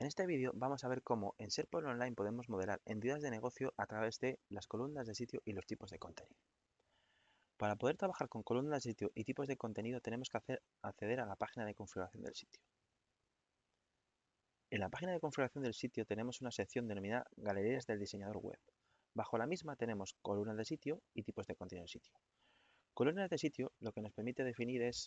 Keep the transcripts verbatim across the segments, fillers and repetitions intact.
En este vídeo vamos a ver cómo en SharePoint Online podemos modelar entidades de negocio a través de las columnas de sitio y los tipos de contenido. Para poder trabajar con columnas de sitio y tipos de contenido tenemos que hacer, acceder a la página de configuración del sitio. En la página de configuración del sitio tenemos una sección denominada Galerías del diseñador web. Bajo la misma tenemos columnas de sitio y tipos de contenido del sitio. Columnas de sitio lo que nos permite definir es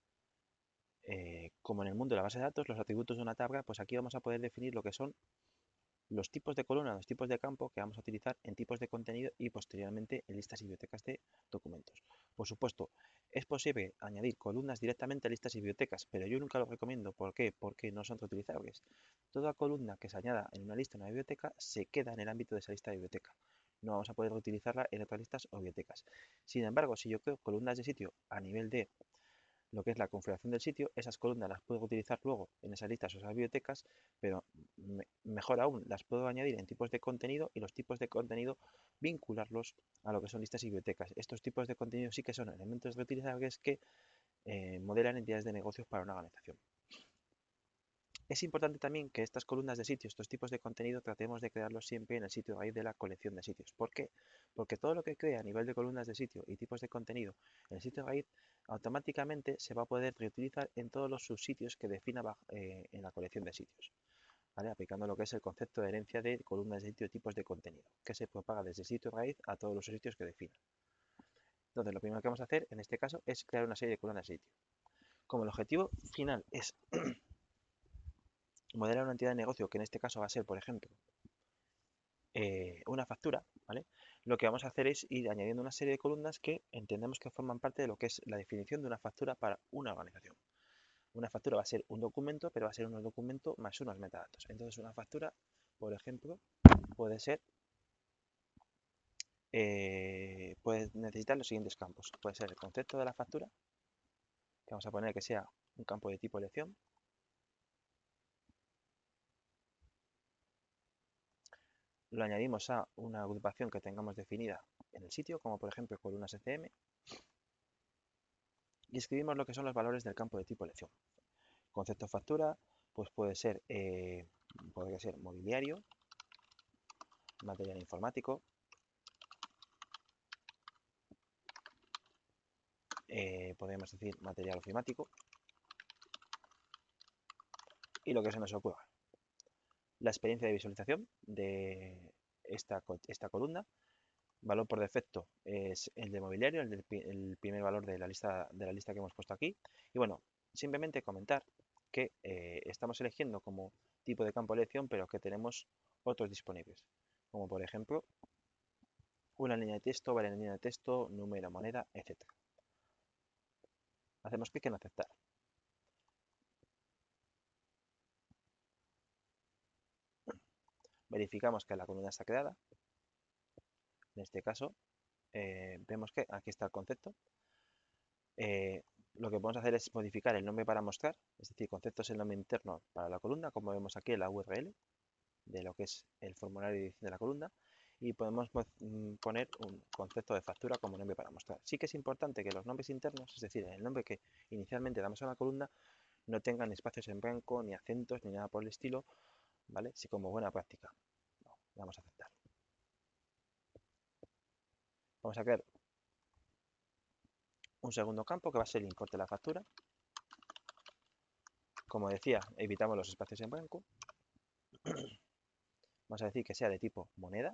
Eh, como en el mundo de la base de datos, los atributos de una tabla, pues aquí vamos a poder definir lo que son los tipos de columna, los tipos de campo que vamos a utilizar en tipos de contenido y posteriormente en listas y bibliotecas de documentos. Por supuesto, es posible añadir columnas directamente a listas y bibliotecas, pero yo nunca lo recomiendo. ¿Por qué? Porque no son reutilizables. Toda columna que se añada en una lista o una biblioteca se queda en el ámbito de esa lista de biblioteca. No vamos a poder reutilizarla en otras listas o bibliotecas. Sin embargo, si yo creo columnas de sitio a nivel de lo que es la configuración del sitio, esas columnas las puedo utilizar luego en esas listas o esas bibliotecas, pero me, mejor aún, las puedo añadir en tipos de contenido y los tipos de contenido vincularlos a lo que son listas y bibliotecas. Estos tipos de contenido sí que son elementos reutilizables que eh, modelan entidades de negocios para una organización. Es importante también que estas columnas de sitio, estos tipos de contenido, tratemos de crearlos siempre en el sitio raíz de la colección de sitios. ¿Por qué? Porque todo lo que crea a nivel de columnas de sitio y tipos de contenido en el sitio raíz automáticamente se va a poder reutilizar en todos los subsitios que defina eh, en la colección de sitios, ¿vale? Aplicando lo que es el concepto de herencia de columnas de sitio y tipos de contenido, que se propaga desde el sitio raíz a todos los sitios que defina. Entonces, lo primero que vamos a hacer en este caso es crear una serie de columnas de sitio. Como el objetivo final es modelar una entidad de negocio, que en este caso va a ser, por ejemplo, eh, una factura, ¿vale? Lo que vamos a hacer es ir añadiendo una serie de columnas que entendemos que forman parte de lo que es la definición de una factura para una organización. Una factura va a ser un documento, pero va a ser un documento más unos metadatos. Entonces, una factura, por ejemplo, puede ser, eh, puede necesitar los siguientes campos. Puede ser el concepto de la factura, que vamos a poner que sea un campo de tipo elección. Lo añadimos a una agrupación que tengamos definida en el sitio, como por ejemplo columnas S C M, y escribimos lo que son los valores del campo de tipo elección. Concepto factura, pues puede ser, eh, podría ser mobiliario, material informático, eh, podríamos decir material ofimático, y lo que se nos ocurra. La experiencia de visualización de esta, esta columna, valor por defecto es el de mobiliario, el, del, el primer valor de la, lista, de la lista que hemos puesto aquí. Y bueno, simplemente comentar que eh, estamos eligiendo como tipo de campo de elección, pero que tenemos otros disponibles, como por ejemplo una línea de texto, varias líneas de texto, número, moneda, etcétera. Hacemos clic en aceptar. Verificamos que la columna está creada. En este caso, eh, vemos que aquí está el concepto. Eh, lo que podemos hacer es modificar el nombre para mostrar, es decir, concepto es el nombre interno para la columna, como vemos aquí en la U R L de lo que es el formulario de edición de la columna, y podemos poner un concepto de factura como nombre para mostrar. Sí que es importante que los nombres internos, es decir, el nombre que inicialmente damos a la columna, no tengan espacios en blanco, ni acentos, ni nada por el estilo, ¿vale? Sí, como buena práctica. No, vamos a aceptar. Vamos a crear un segundo campo que va a ser el importe de la factura. Como decía, evitamos los espacios en blanco. Vamos a decir que sea de tipo moneda.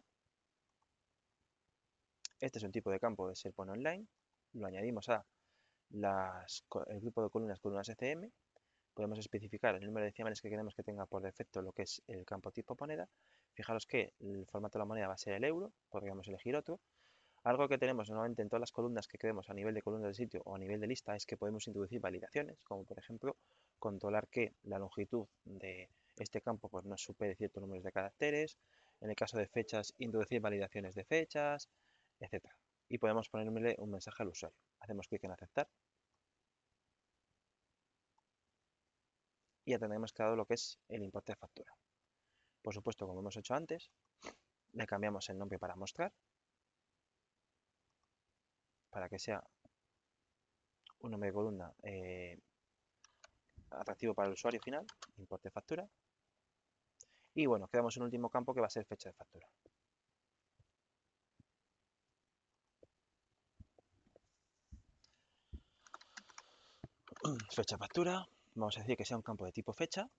Este es un tipo de campo de SharePoint Online. Lo añadimos a las, el grupo de columnas columnas S C M. Podemos especificar el número de decimales que queremos que tenga por defecto lo que es el campo tipo moneda. Fijaros que el formato de la moneda va a ser el euro. Podríamos elegir otro. Algo que tenemos normalmente en todas las columnas que creemos a nivel de columnas de sitio o a nivel de lista es que podemos introducir validaciones, como por ejemplo controlar que la longitud de este campo pues, no supere ciertos números de caracteres. En el caso de fechas, introducir validaciones de fechas, etcétera. Y podemos ponerle un mensaje al usuario. Hacemos clic en aceptar. Y ya tendremos creado lo que es el importe de factura. Por supuesto, como hemos hecho antes, le cambiamos el nombre para mostrar, para que sea un nombre de columna eh, atractivo para el usuario final, importe factura. Y bueno, quedamos en un último campo que va a ser fecha de factura. Fecha de factura, vamos a decir que sea un campo de tipo fecha.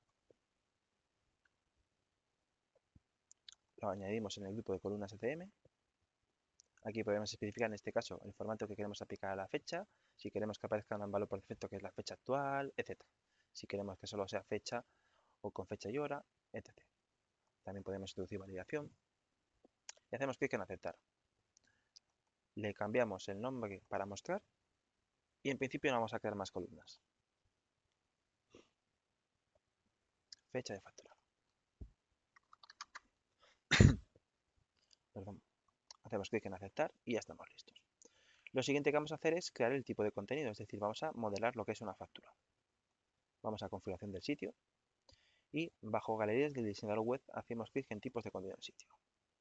Lo añadimos en el grupo de columnas E C M. Aquí podemos especificar en este caso el formato que queremos aplicar a la fecha, si queremos que aparezca un valor por defecto que es la fecha actual, etcétera. Si queremos que solo sea fecha o con fecha y hora, etcétera. También podemos introducir validación y hacemos clic en aceptar. Le cambiamos el nombre para mostrar y en principio no vamos a crear más columnas. Fecha de factura. Perdón. Hacemos clic en aceptar y ya estamos listos. Lo siguiente que vamos a hacer es crear el tipo de contenido, es decir, vamos a modelar lo que es una factura. Vamos a configuración del sitio y bajo galerías del diseñador web hacemos clic en tipos de contenido del sitio.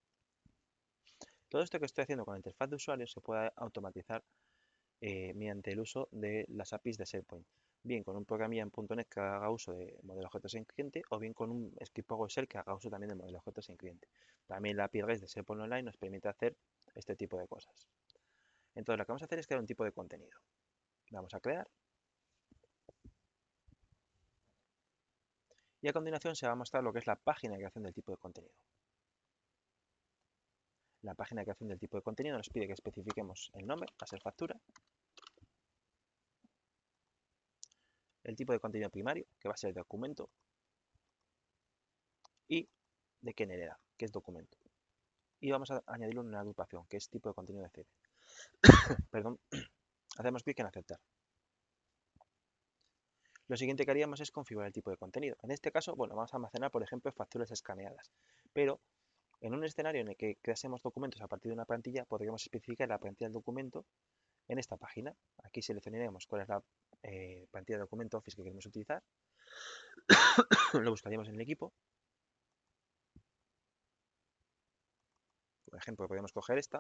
Todo esto que estoy haciendo con la interfaz de usuario se puede automatizar eh, mediante el uso de las A P Is de SharePoint, bien con un programilla en punto net que haga uso de modelo objetos en cliente o bien con un script PowerShell que haga uso también de modelo objetos en cliente. También la A P I REST de SharePoint Online nos permite hacer este tipo de cosas. Entonces lo que vamos a hacer es crear un tipo de contenido. Vamos a crear. Y a continuación se va a mostrar lo que es la página de creación del tipo de contenido. La página de creación del tipo de contenido nos pide que especifiquemos el nombre, va a ser factura, el tipo de contenido primario, que va a ser documento, y de qué hereda, que es documento. Y vamos a añadirlo en una agrupación, que es tipo de contenido de C D. Perdón, hacemos clic en aceptar. Lo siguiente que haríamos es configurar el tipo de contenido. En este caso, bueno, vamos a almacenar, por ejemplo, facturas escaneadas, pero en un escenario en el que creásemos documentos a partir de una plantilla, podríamos especificar la plantilla del documento en esta página. Aquí seleccionaremos cuál es la eh, plantilla de documento Office que queremos utilizar. Lo buscaríamos en el equipo. Por ejemplo, podemos coger esta.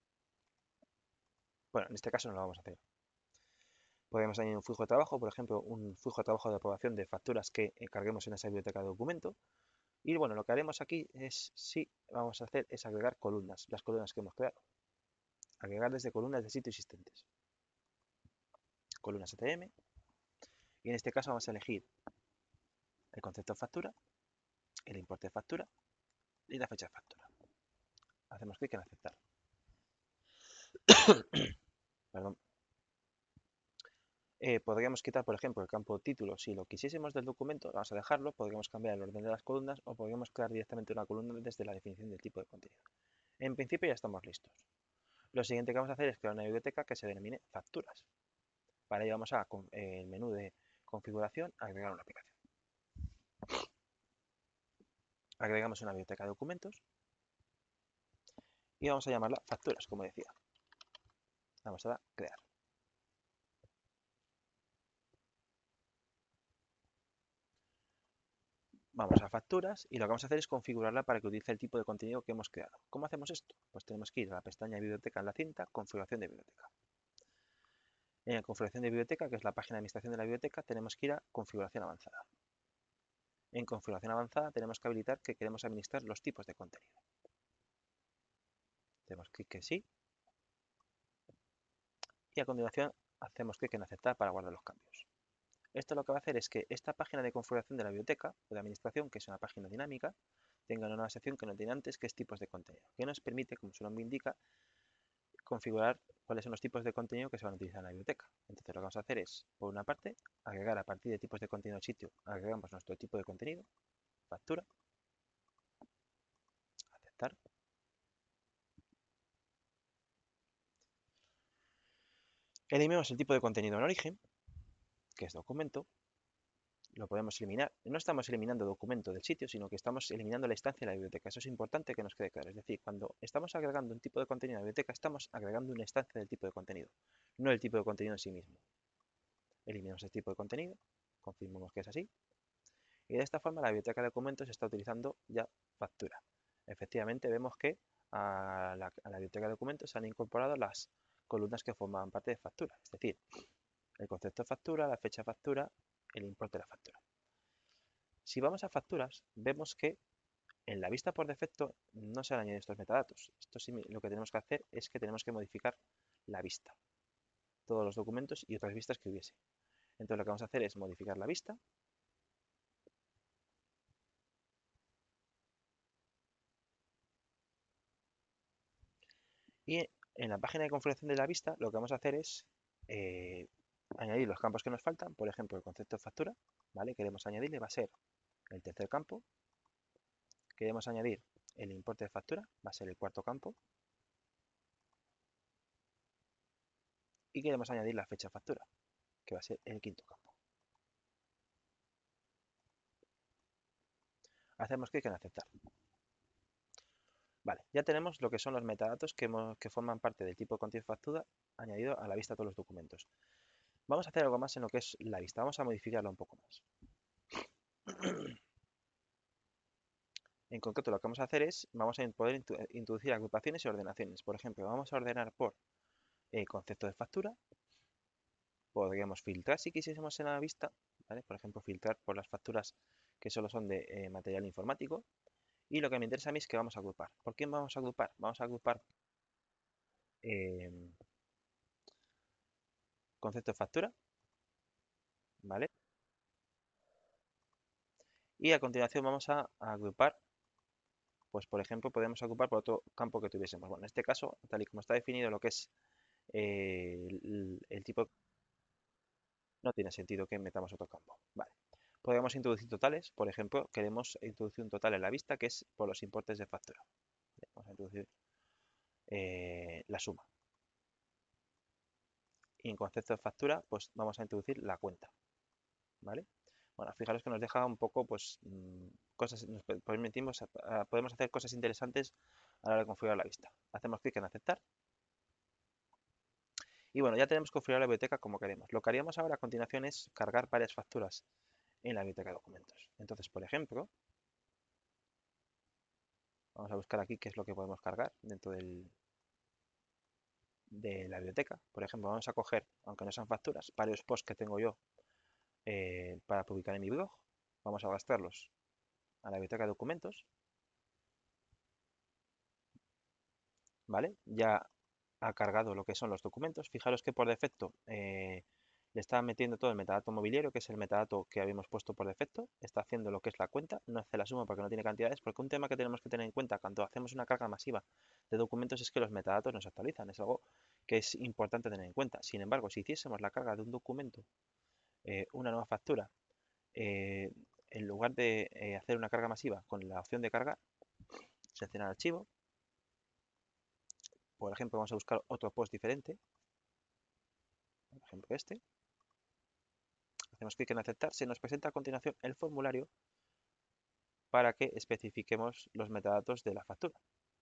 Bueno, en este caso no lo vamos a hacer. Podemos añadir un flujo de trabajo, por ejemplo, un flujo de trabajo de aprobación de facturas que carguemos en esa biblioteca de documento. Y bueno, lo que haremos aquí es, sí, vamos a hacer es agregar columnas, las columnas que hemos creado. Agregar desde columnas de sitio existentes. Columnas E T M. Y en este caso vamos a elegir el concepto de factura, el importe de factura y la fecha de factura. Hacemos clic en aceptar. Perdón. Eh, podríamos quitar, por ejemplo, el campo título. Si lo quisiésemos del documento, vamos a dejarlo, podríamos cambiar el orden de las columnas o podríamos crear directamente una columna desde la definición del tipo de contenido. En principio ya estamos listos. Lo siguiente que vamos a hacer es crear una biblioteca que se denomine facturas. Para ello vamos a eh, el menú de configuración, agregar una aplicación. Agregamos una biblioteca de documentos y vamos a llamarla facturas, como decía. Vamos a dar crear. Vamos a facturas y lo que vamos a hacer es configurarla para que utilice el tipo de contenido que hemos creado. ¿Cómo hacemos esto? Pues tenemos que ir a la pestaña biblioteca en la cinta, configuración de biblioteca. En la configuración de biblioteca, que es la página de administración de la biblioteca, tenemos que ir a configuración avanzada. En configuración avanzada tenemos que habilitar que queremos administrar los tipos de contenido. Hacemos clic en sí y a continuación hacemos clic en aceptar para guardar los cambios. Esto lo que va a hacer es que esta página de configuración de la biblioteca o de administración, que es una página dinámica, tenga una nueva sección que no tiene antes, que es tipos de contenido, que nos permite, como su nombre indica, configurar cuáles son los tipos de contenido que se van a utilizar en la biblioteca. Entonces lo que vamos a hacer es, por una parte, agregar a partir de tipos de contenido al sitio, agregamos nuestro tipo de contenido, factura, aceptar. Eliminamos el tipo de contenido en origen, que es documento, lo podemos eliminar. No estamos eliminando documento del sitio, sino que estamos eliminando la instancia de la biblioteca. Eso es importante que nos quede claro. Es decir, cuando estamos agregando un tipo de contenido a la biblioteca, estamos agregando una instancia del tipo de contenido, no el tipo de contenido en sí mismo. Eliminamos el tipo de contenido, confirmamos que es así, y de esta forma la biblioteca de documentos está utilizando ya factura. Efectivamente vemos que a la, a la biblioteca de documentos se han incorporado las columnas que formaban parte de factura, es decir, el concepto de factura, la fecha de factura, el importe de la factura. Si vamos a facturas, vemos que En la vista por defecto no se han añadido estos metadatos. Esto sí, lo que tenemos que hacer es que tenemos que modificar la vista, todos los documentos y otras vistas que hubiese. Entonces lo que vamos a hacer es modificar la vista. Y en la página de configuración de la vista lo que vamos a hacer es eh, añadir los campos que nos faltan. Por ejemplo, el concepto de factura, ¿vale? Queremos añadirle, va a ser el tercer campo. Queremos añadir el importe de factura, va a ser el cuarto campo. Y queremos añadir la fecha de factura, que va a ser el quinto campo. Hacemos clic en aceptar. Vale, ya tenemos lo que son los metadatos que, hemos, que forman parte del tipo de contenido de factura añadido a la vista de todos los documentos. Vamos a hacer algo más en lo que es la vista. Vamos a modificarla un poco más. En concreto, lo que vamos a hacer es, vamos a poder introducir agrupaciones y ordenaciones. Por ejemplo, vamos a ordenar por eh, concepto de factura. Podríamos filtrar si quisiésemos en la vista, ¿vale? Por ejemplo, filtrar por las facturas que solo son de eh, material informático. Y lo que me interesa a mí es que vamos a agrupar. ¿Por qué vamos a agrupar? Vamos a agrupar eh, concepto de factura, ¿vale? Y a continuación vamos a, a agrupar, pues por ejemplo, podemos agrupar por otro campo que tuviésemos. Bueno, en este caso, tal y como está definido lo que es eh, el, el tipo, no tiene sentido que metamos otro campo. Vale. Podemos introducir totales, por ejemplo, queremos introducir un total en la vista que es por los importes de factura. Vamos a introducir eh, la suma. Y en concepto de factura, pues vamos a introducir la cuenta, ¿vale? Bueno, fijaros que nos deja un poco, pues, mm, cosas, nos permitimos, podemos hacer cosas interesantes a la hora de configurar la vista. Hacemos clic en aceptar. Y bueno, ya tenemos configurada la biblioteca como queremos. Lo que haríamos ahora a continuación es cargar varias facturas en la biblioteca de documentos. Entonces, por ejemplo, vamos a buscar aquí qué es lo que podemos cargar dentro del, de la biblioteca. Por ejemplo, vamos a coger, aunque no sean facturas, varios posts que tengo yo eh, para publicar en mi blog. Vamos a arrastrarlos a la biblioteca de documentos. ¿Vale? Ya ha cargado lo que son los documentos. Fijaros que por defecto eh, le está metiendo todo el metadato mobiliario, que es el metadato que habíamos puesto por defecto. Está haciendo lo que es la cuenta, no hace la suma porque no tiene cantidades, porque un tema que tenemos que tener en cuenta cuando hacemos una carga masiva de documentos es que los metadatos no se actualizan. Es algo que es importante tener en cuenta. Sin embargo, si hiciésemos la carga de un documento, eh, una nueva factura, eh, en lugar de eh, hacer una carga masiva con la opción de cargar, seleccionar archivo. Por ejemplo, vamos a buscar otro post diferente. Por ejemplo, este. Hacemos clic en aceptar. Se nos presenta a continuación el formulario para que especifiquemos los metadatos de la factura.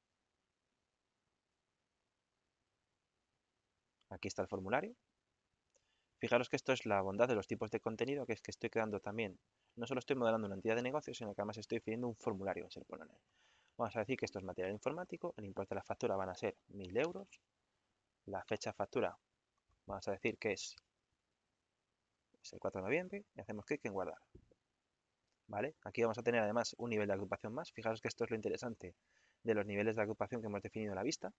Aquí está el formulario. Fijaros que esto es la bondad de los tipos de contenido, que es que estoy creando también, no solo estoy modelando una entidad de negocio, sino que además estoy definiendo un formulario. Vamos a decir que esto es material informático, el importe de la factura van a ser mil euros, la fecha de factura vamos a decir que es, es el cuatro de noviembre y hacemos clic en guardar. ¿Vale? Aquí vamos a tener además un nivel de agrupación más. Fijaros que esto es lo interesante de los niveles de agrupación que hemos definido en la vista.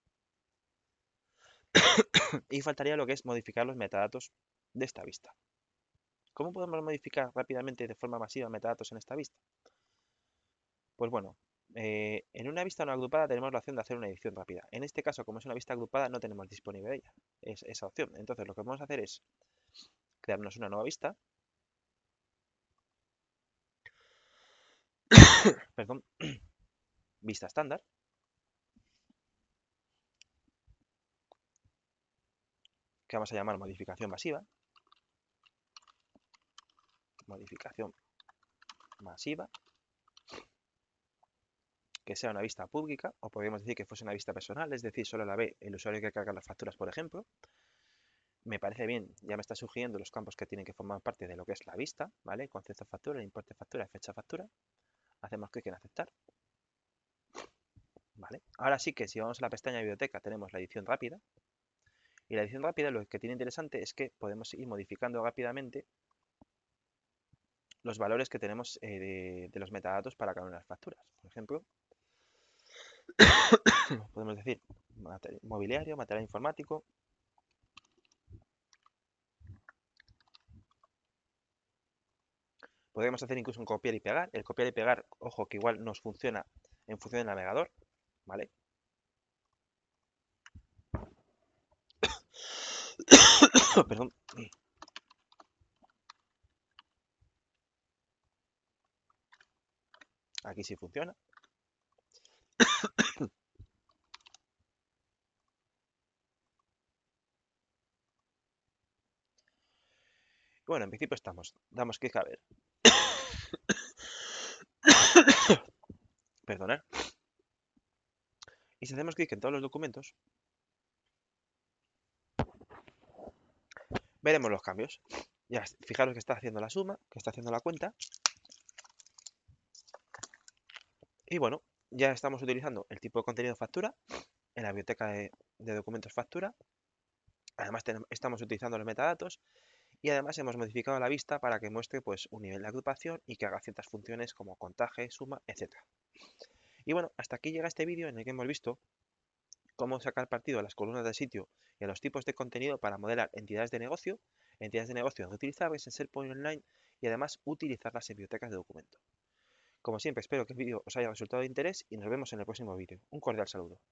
Y faltaría lo que es modificar los metadatos de esta vista. ¿Cómo podemos modificar rápidamente de forma masiva metadatos en esta vista? Pues bueno, eh, en una vista no agrupada tenemos la opción de hacer una edición rápida. En este caso, como es una vista agrupada, no tenemos disponible ella, es, esa opción. Entonces lo que vamos a hacer es crearnos una nueva vista. Perdón. Vista estándar. Que vamos a llamar modificación masiva. Modificación masiva. Que sea una vista pública, o podríamos decir que fuese una vista personal, es decir, solo la ve el usuario que carga las facturas, por ejemplo. Me parece bien, ya me está sugiriendo los campos que tienen que formar parte de lo que es la vista, ¿vale? Concepto de factura, importe de factura, fecha de factura. Hacemos clic en aceptar. ¿Vale? Ahora sí que si vamos a la pestaña de biblioteca tenemos la edición rápida. Y la edición rápida lo que tiene interesante es que podemos ir modificando rápidamente los valores que tenemos eh, de, de los metadatos para cada una de las facturas. Por ejemplo, podemos decir material, mobiliario, material informático. Podemos hacer incluso un copiar y pegar. El copiar y pegar, ojo, que igual nos funciona en función del navegador, ¿vale? Perdón. Aquí sí funciona. Bueno, en principio estamos. Damos clic a ver. Perdonad. Y si hacemos clic en todos los documentos, veremos los cambios. Ya, fijaros que está haciendo la suma, que está haciendo la cuenta. Y bueno, ya estamos utilizando el tipo de contenido factura en la biblioteca de, de documentos factura. Además tenemos, estamos utilizando los metadatos y además hemos modificado la vista para que muestre pues, un nivel de agrupación y que haga ciertas funciones como contaje, suma, etcétera. Y bueno, hasta aquí llega este vídeo en el que hemos visto cómo sacar partido a las columnas del sitio y a los tipos de contenido para modelar entidades de negocio, entidades de negocio reutilizables en SharePoint Online y además utilizar las bibliotecas de documento. Como siempre, espero que el vídeo os haya resultado de interés y nos vemos en el próximo vídeo. Un cordial saludo.